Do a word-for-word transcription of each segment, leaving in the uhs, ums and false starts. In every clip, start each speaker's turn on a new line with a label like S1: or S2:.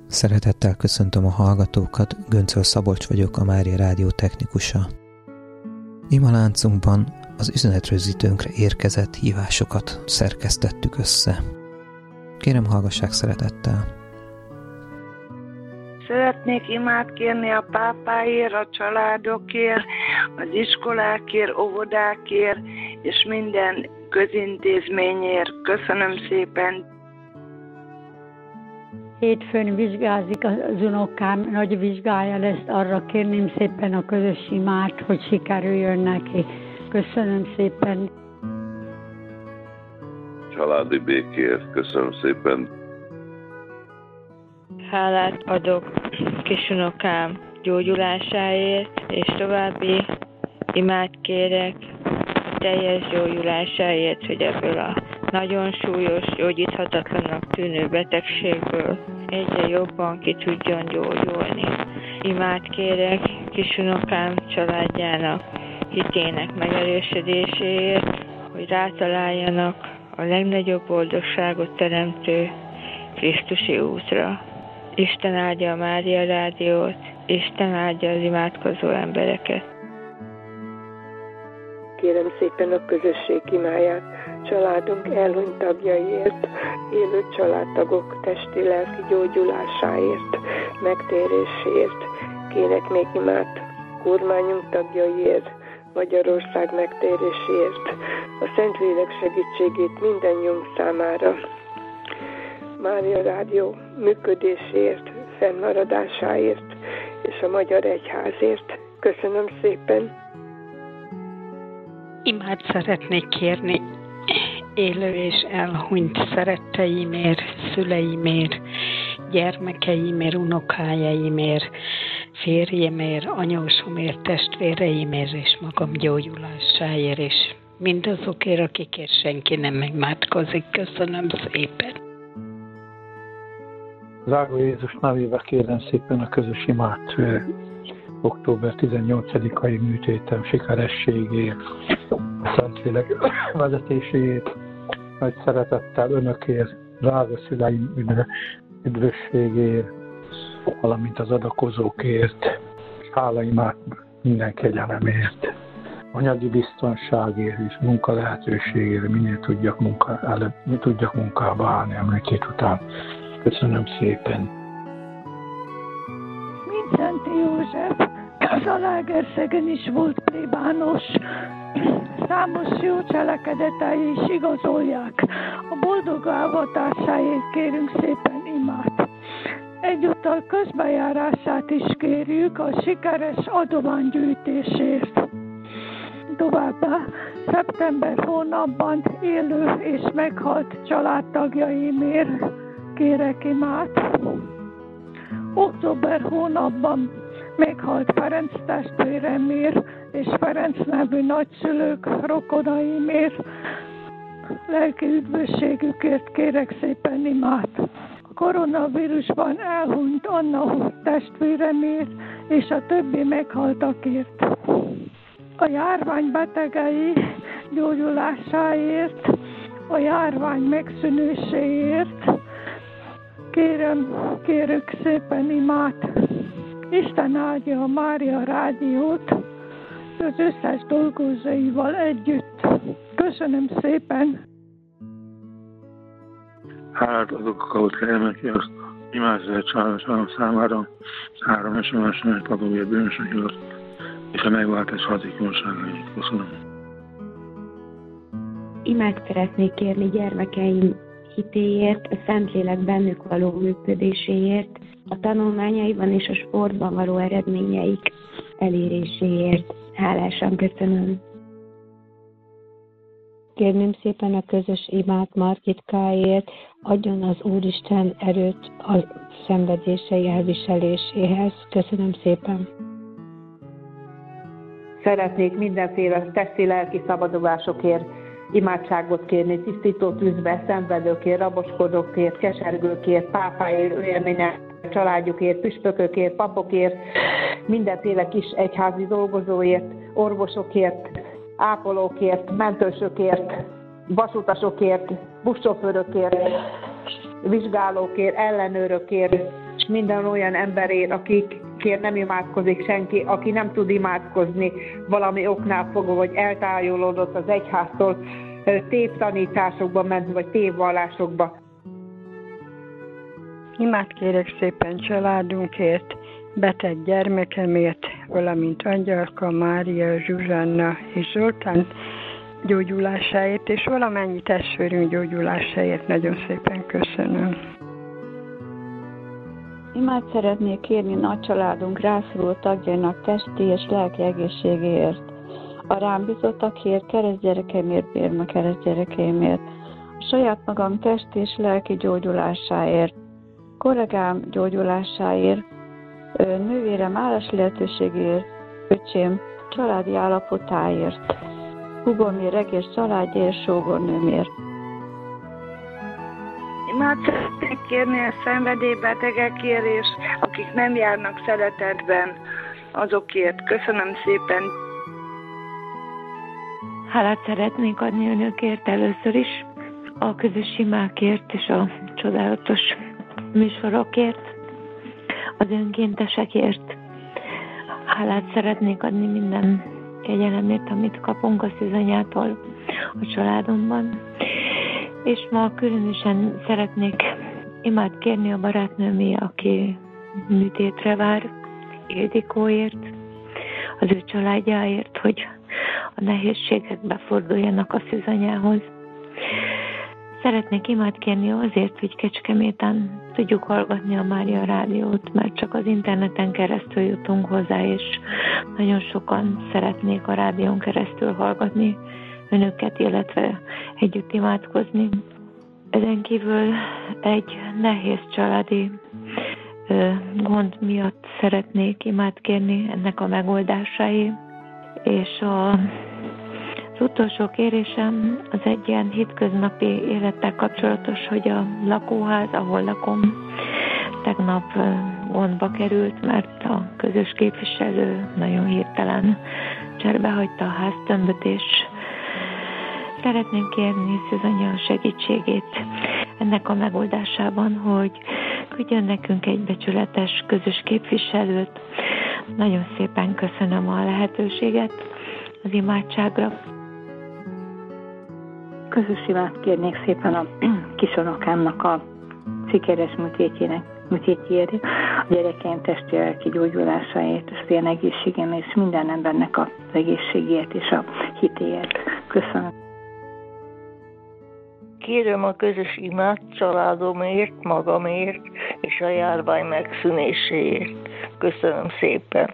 S1: Szeretettel köszöntöm a hallgatókat, Göncöl Szabolcs vagyok, a Mária Rádió technikusa. Imaláncunkban az üzenetrögzítőnkre érkezett hívásokat szerkesztettük össze. Kérem, hallgassák szeretettel!
S2: Szeretnék imát kérni a pápáért, a családokért, az iskolákért, óvodákért és minden közintézményért. Köszönöm szépen!
S3: Hétfőn vizsgázik az unokám, nagy vizsgája lesz, arra kérném szépen a közös imát, hogy sikerüljön neki. Köszönöm szépen.
S4: Családi békért, köszönöm szépen.
S5: Hálát adok kisunokám gyógyulásáért, és további imát kérek a teljes gyógyulásáért, hogy ebből a nagyon súlyos, gyógyíthatatlanak tűnő betegségből egyre jobban ki tudjon gyógyulni. Imát kérek kisunokám családjának hitének megerősödéséért, hogy rátaláljanak a legnagyobb boldogságot teremtő Krisztusi útra. Isten áldja a Mária Rádiót, Isten áldja az imádkozó embereket.
S6: Kérem szépen a közösség imáját, családunk elhunyt tagjaiért, élő családtagok testi-lelki gyógyulásáért, megtéréséért. Kérek még imát kormányunk tagjaiért, Magyarország megtéréséért, a Szentlélek segítségét mindannyiunk számára. Mária Rádió működéséért, fennmaradásáért és a Magyar Egyházért. Köszönöm szépen!
S7: Imát szeretnék kérni élő és elhunyt szeretteimért, szüleimért, gyermekeimért, unokájaimért, férjemért, anyósomért, testvéreimért és magam gyógyulásáért, és mindazokért, akikért senki nem imádkozik. Köszönöm szépen!
S8: Drága Jézus nevébe kérem szépen a közös imát október tizennyolcadikai műtétem sikerességért, a Szentlélek vezetéséért, nagy szeretettel önökért, drága szüleim üdvösségért, valamint az adakozókért, és hálaimát minden kegyelemért, anyagi biztonságért és munka lehetőségért, minél tudjak, munka, előbb, mi tudjak munkába állni a műtét után. Köszönöm szépen!
S3: Vincenti József, Zalaegerszegen is volt plébános, számos jó cselekedetei is igazolják. A boldog avatásáért kérünk szépen imát. Egyúttal közbejárását is kérjük a sikeres adománygyűjtésért. Továbbá szeptember hónapban élő és meghalt családtagjaimért kérek imát. Október hónapban meghalt Ferenc testvéremért és Ferenc nevű nagyszülők, rokonaimért, lelki üdvösségükért kérek szépen imát. A koronavírusban elhunyt Anna testvéremért és a többi meghaltakért. A járvány betegei gyógyulásáért, a járvány megszűnéséért kérem, kérök szépen imát. Isten áldja a Mária Rádiót az összes dolgozóival együtt. Köszönöm szépen!
S9: Hálát adok a kapott kegyelmekért, azt imádkozó családom számára, három es em es-nek adója bűnösökért, és a megváltás hatékonyságáért. Köszönöm.
S10: Imát szeretnék kérni gyermekeim hitéért, a Szentlélek bennük való működéséért, a tanulmányaiban és a sportban való eredményeik eléréséért. Hálásan köszönöm.
S11: Kérném szépen a közös imát Margitkáért, adjon az Úristen erőt a szenvedései elviseléséhez. Köszönöm szépen.
S12: Szeretnék mindenféle testi-lelki szabadulásokért imádságot kérni, tisztító tűzbe, szenvedőkért, raboskodókért, kesergőkért, pápáért, élmények, családjukért, püspökökért, papokért, mindenféle kis egyházi dolgozóért, orvosokért, ápolókért, mentősökért, vasutasokért, buszsofőrökért, vizsgálókért, ellenőrökért, minden olyan emberért, akikért nem imádkozik senki, aki nem tud imádkozni valami oknál fogva, vagy eltávolodott az egyháztól, tévtanításokba ment, vagy tévvallásokba.
S3: Imát kérek szépen családunkért, beteg gyermekemért, valamint Angyalka, Mária, Zsuzsanna és Zoltán gyógyulásáért, és valamennyi testvérünk gyógyulásáért nagyon szépen köszönöm.
S13: Imát szeretnék kérni nagy családunk rászoruló tagjainak testi és lelki egészségéért, a rám bízottakért, keresztgyerekeimért, bérma keresztgyerekeimért, a saját magam testi és lelki gyógyulásáért, kollégám gyógyulásáért, nővérem állás lehetőségért, öcsém családi állapotáért, húgomért, egész családért, sógornőmért.
S2: Imát szeretnék kérni a szenvedélybetegekért, és akik nem járnak szeretetben, azokért. Köszönöm szépen.
S14: Hálát szeretnék adni önökért először is, a közös imákért és a csodálatos műsorokért, az önkéntesekért. Hálát szeretnék adni minden kegyelemért, amit kapunk a szűzanyától a családomban. És ma különösen szeretnék imát kérni a barátnőmé, aki műtétre vár, Ildikóért, az ő családjáért, hogy a nehézségek beforduljanak a szűzanyához. Szeretnék imát kérni azért, hogy Kecskeméten tudjuk hallgatni a Mária Rádiót, mert csak az interneten keresztül jutunk hozzá, és nagyon sokan szeretnék a rádión keresztül hallgatni önöket, illetve együtt imádkozni. Ezen kívül egy nehéz családi ö, gond miatt szeretnék imát kérni ennek a megoldásáért, és a Az utolsó kérésem az egy ilyen hétköznapi élettel kapcsolatos, hogy a lakóház, ahol lakom, tegnap gondba került, mert a közös képviselő nagyon hirtelen cserbe hagyta a háztömböt, és szeretném kérni szűzanya segítségét ennek a megoldásában, hogy küldjön nekünk egy becsületes közös képviselőt. Nagyon szépen köszönöm a lehetőséget az imádságra.
S15: Közös imát kérnék szépen a kisonokámnak a sikeres műtétjének, műtétjéért, a gyerekeim testi lelki gyógyulásáért, és ilyen egészségem, és minden embernek az egészségért és a hitéért. Köszönöm.
S16: Kérem a közös imát családomért, magamért és a járvány megszűnéséért. Köszönöm szépen.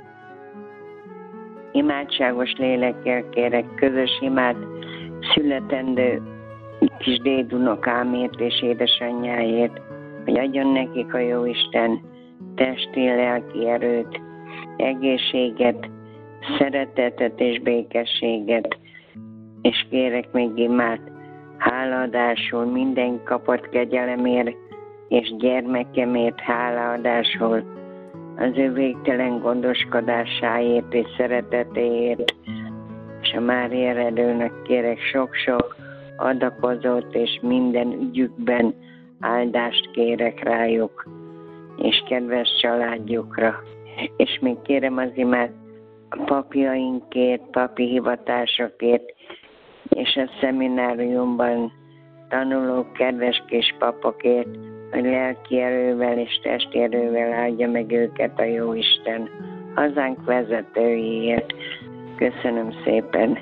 S17: Imádságos lélekkel kérek közös imát születendő kis dédunokámért és édesanyjáért, hogy adjon nekik a Jóisten testi, lelki erőt, egészséget, szeretetet és békességet, és kérek még imát hálaadásul minden kapott kegyelemért, és gyermekemért hálaadásul az ő végtelen gondoskodásáért és szeretetéért, és a Mária Redőnek kérek sok-sok adakozót, és minden ügyükben áldást kérek rájuk, és kedves családjukra. És még kérem az imát a papjainkért, papi hivatásokért, és a szemináriumban tanuló kedves kis papokért, hogy lelki erővel és testi erővel áldja meg őket a Jóisten, hazánk vezetőiért. Köszönöm szépen.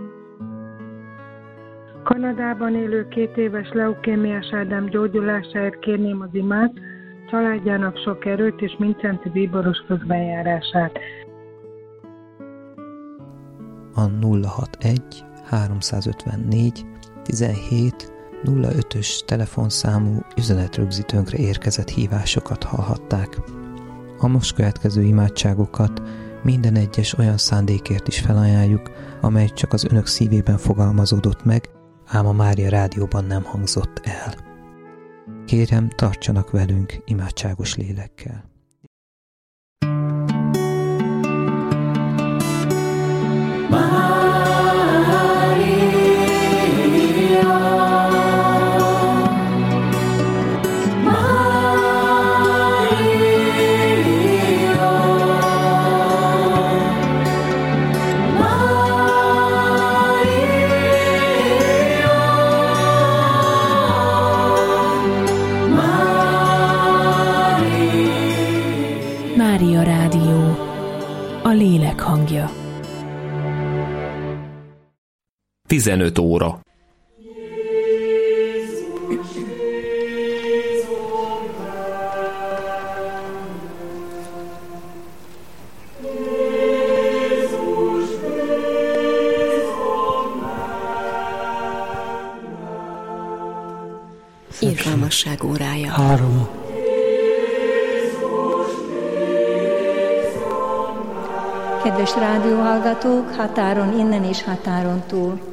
S18: Kanadában élő két éves leukémiás Ádám gyógyulásáért kérném az imát, családjának sok erőt és Mincenti bíboros közbenjárását.
S1: A nulla hatvanegy háromszázötvennégy tizenhét nulla ötös telefonszámú üzenetrögzítőnkre érkezett hívásokat hallhatták. A most következő imádságokat minden egyes olyan szándékért is felajánljuk, amely csak az önök szívében fogalmazódott meg, ám a Mária Rádióban nem hangzott el. Kérem, tartsanak velünk imádságos lélekkel.
S19: Mária, lélek hangja.
S20: tizenöt óra.
S19: Irgalmasság órája.
S8: Három.
S21: Kedves rádióhallgatók, határon innen és határon túl!